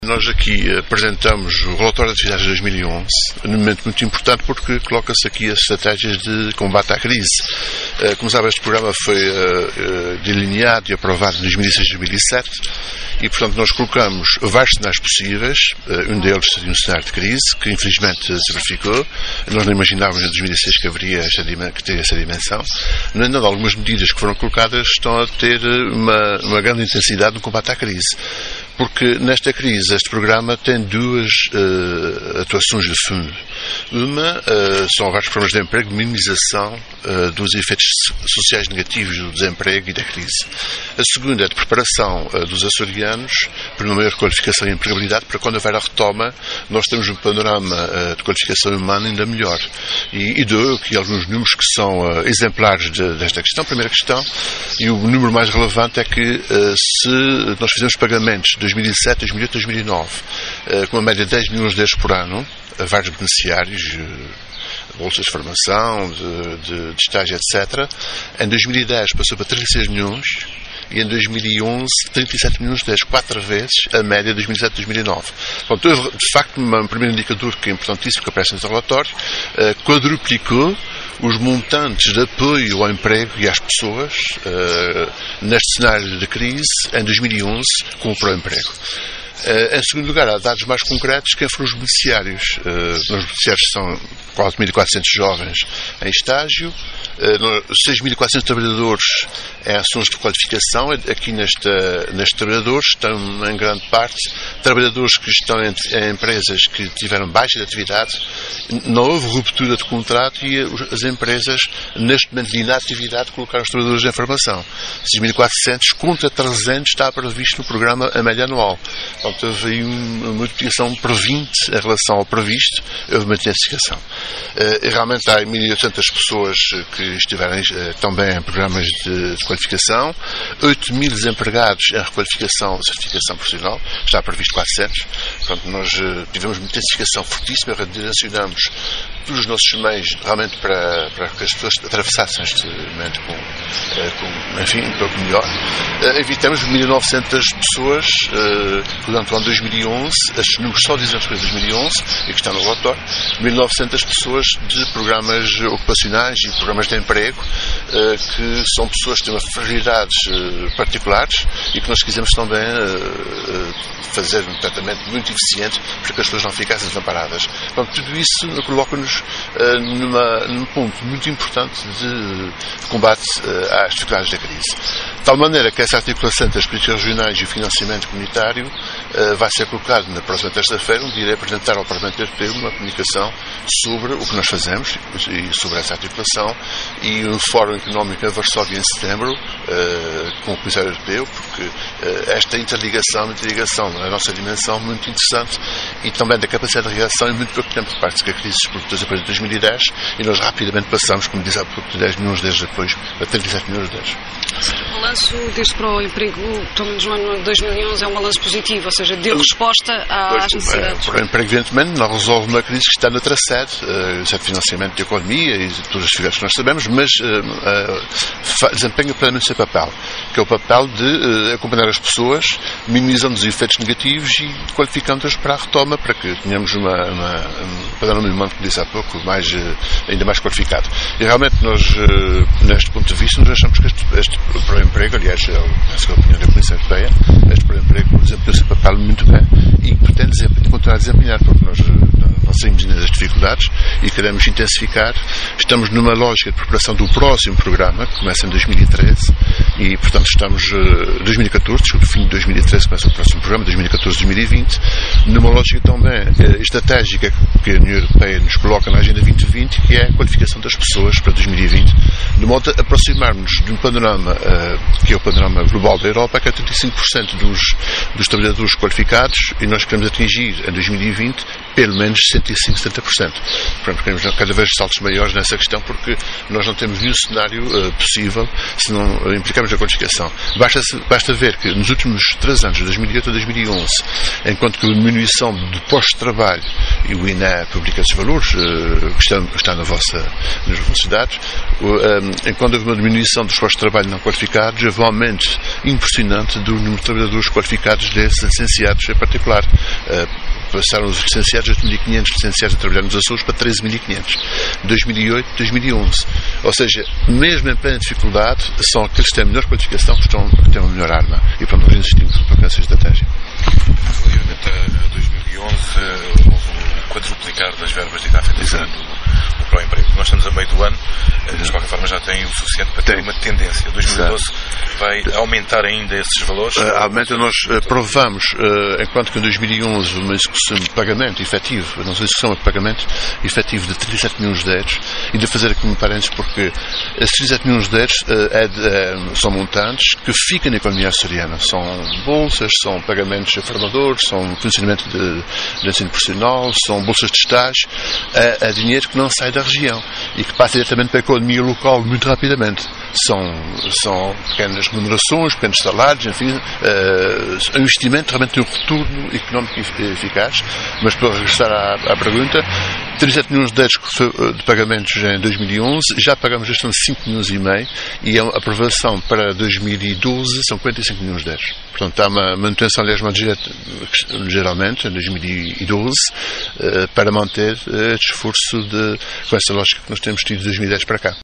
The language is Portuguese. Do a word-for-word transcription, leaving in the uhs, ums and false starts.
Nós aqui apresentamos o relatório de atividades de dois mil e onze, num momento muito importante porque coloca-se aqui as estratégias de combate à crise. Como sabe, este programa foi delineado e aprovado em dois mil e seis e dois mil e sete e, portanto, nós colocamos vários cenários possíveis. Um deles seria um cenário de crise, que infelizmente se verificou. Nós não imaginávamos em dois mil e seis que haveria esta, que teria essa dimensão. No entanto, algumas medidas que foram colocadas estão a ter uma, uma grande intensidade no combate à crise. Porque nesta crise este programa tem duas uh, atuações de fundo. Uma uh, são vários programas de emprego de minimização uh, dos efeitos sociais negativos do desemprego e da crise. A segunda é de preparação uh, dos açorianos para uma maior qualificação e empregabilidade para quando houver a retoma nós temos um panorama uh, de qualificação humana ainda melhor. E, e dou aqui alguns números que são uh, exemplares de, desta questão. A primeira questão, e o número mais relevante, é que uh, se nós fizermos pagamentos de dois mil e sete, dois mil e oito, dois mil e nove, com uma média de dez milhões de euros por ano, a vários beneficiários, bolsas de formação, de, de, de estágio, etcétera. Em dois mil e dez passou para trinta e seis milhões e em dois mil e onze, trinta e sete milhões de euros, quatro vezes a média de dois mil e sete, dois mil e nove. Portanto, houve, de facto, um primeiro indicador que é importantíssimo, que aparece neste relatório, quadruplicou os montantes de apoio ao emprego e às pessoas uh, neste cenário de crise em dois mil e onze com o Proemprego. Uh, em segundo lugar, há dados mais concretos. Quem foram os beneficiários? Uh, os beneficiários são quatro mil e quatrocentos jovens em estágio, uh, seis mil e quatrocentos trabalhadores em ações de qualificação. Aqui nesta, nestes trabalhadores estão, em grande parte, trabalhadores que estão em, em empresas que tiveram baixa de atividade, não houve ruptura de contrato e as empresas, neste momento de inatividade, colocaram os trabalhadores em formação. seis mil e quatrocentos contra trezentos está previsto no programa a média anual. Portanto, houve aí uma multiplicação por vinte em relação ao previsto, houve uma intensificação. Uh, realmente há mil e oitocentas pessoas que estiveram uh, também em programas de, de qualificação, oito mil desempregados em requalificação e certificação profissional, está previsto quatrocentos. Portanto, nós uh, tivemos uma intensificação fortíssima, redirecionamos todos os nossos meios realmente para, para que as pessoas atravessassem este momento com, uh, com enfim, um pouco melhor. Uh, evitamos mil e novecentas pessoas, uh, durante o ano dois mil e onze, estes números só dizem as coisas de dois mil e onze, e que estão no relatório, mil e novecentas pessoas de programas ocupacionais e programas de emprego, uh, que são pessoas que têm fragilidades uh, particulares e que nós quisemos também uh, uh, fazer um tratamento muito eficiente para que as pessoas não ficassem desamparadas. Portanto, tudo isso coloca-nos uh, numa, num ponto muito importante de combate uh, às dificuldades da crise. De tal maneira que essa articulação entre as políticas regionais e o financiamento comunitário uh, vai ser colocado na próxima terça-feira, onde irei apresentar ao Parlamento Europeu uma comunicação sobre o que nós fazemos e sobre essa articulação, e um fórum económico em Varsóvia em setembro uh, com o Comissário Europeu, porque uh, esta interligação, interligação na nossa dimensão muito interessante e também da capacidade de reação em muito pouco tempo, de parte que a crise explodiu depois de dois mil e dez e nós rapidamente passamos, como disse há pouco, de dez milhões de euros depois a trinta e sete milhões de euros. O balanço deste Proemprego, pelo menos no ano de dois mil e onze, é um balanço positivo, ou seja, deu resposta às necessidades. O Proemprego, evidentemente, não resolve uma crise que está noutra sede, uh, sede de financiamento de economia e de todas as dificuldades que nós sabemos, mas uh, uh, desempenha plenamente o seu papel, que é o papel de uh, acompanhar as pessoas, minimizando os efeitos negativos e qualificando-as para a retoma, para que tenhamos uma, uma, um panorama humano, como disse há pouco, mais, uh, ainda mais qualificado. E realmente nós, uh, neste ponto de vista, nós achamos que este, este Proemprego, aliás, é a opinião da Comissão Europeia, este Proemprego desempenhou o seu papel muito bem e pretende continuar a desempenhar, porque nós não saímos ainda das dificuldades e queremos intensificar. Estamos numa lógica de preparação do próximo programa, que começa em dois mil e treze, e, portanto, estamos em dois mil e catorze, desculpe, fim de dois mil e treze começa o próximo programa, dois mil e catorze a dois mil e vinte, numa lógica também estratégica que a União Europeia nos coloca na Agenda vinte vinte, que é a qualificação das pessoas para dois mil e vinte, de modo a aproximarmos de um panorama uh, que é o panorama global da Europa, que é trinta e cinco por cento dos, dos trabalhadores qualificados, e nós queremos atingir em dois mil e vinte pelo menos sessenta e cinco, setenta por cento. Portanto, queremos cada vez saltos maiores nessa questão, porque nós não temos nenhum cenário uh, possível se não uh, implicarmos a qualificação. Basta, basta ver que nos últimos três anos, de dois mil e oito a dois mil e onze, enquanto que a diminuição de postos de trabalho e o I N E publica esses valores, que estão, estão na vossa, nas universidades. Enquanto houve uma diminuição dos postos de trabalho não qualificados, houve um aumento impressionante do número de trabalhadores qualificados desses licenciados em particular. Passaram os licenciados, oito mil e quinhentos licenciados a trabalhar nos Açores para treze mil e quinhentos. dois mil e oito, dois mil e onze. Ou seja, mesmo em plena dificuldade, são aqueles que têm a melhor qualificação que, estão, que têm a melhor arma. E pronto, nós insistimos para essa estratégia. Relativamente a dois mil e onze, houve um quadruplicar das verbas de afetação do pró-emprego. Nós estamos a meio do ano, mas de qualquer forma já tem o suficiente para ter tem. uma tendência. dois mil e doze vai aumentar ainda esses valores? Uh, aumenta, nós uh, provamos, uh, enquanto que em dois mil e onze uma execução de pagamento efetivo, não sei se execução de pagamento efetivo de trinta e sete milhões de euros, e de fazer aqui um parênteses, porque esses trinta e sete milhões de euros uh, é de, uh, são montantes que ficam na economia açoriana. São bolsas, são pagamentos a formadores, são funcionamento de, de ensino profissional, são bolsas de estágio, é, é dinheiro que não sai da região e que passa diretamente para a economia local muito rapidamente. São, são pequenas remunerações, pequenos salários, enfim, uh, um investimento realmente tem um retorno económico eficaz. Mas para regressar à, à pergunta, trinta e sete milhões de euros de pagamentos em dois mil e onze, já pagamos este ano cinco milhões e meio e a aprovação para dois mil e doze são quarenta e cinco milhões de euros. Portanto, há uma manutenção, aliás, geralmente, em dois mil e doze, uh, para manter uh, este esforço de, com essa lógica que nós temos tido de dois mil e dez para cá.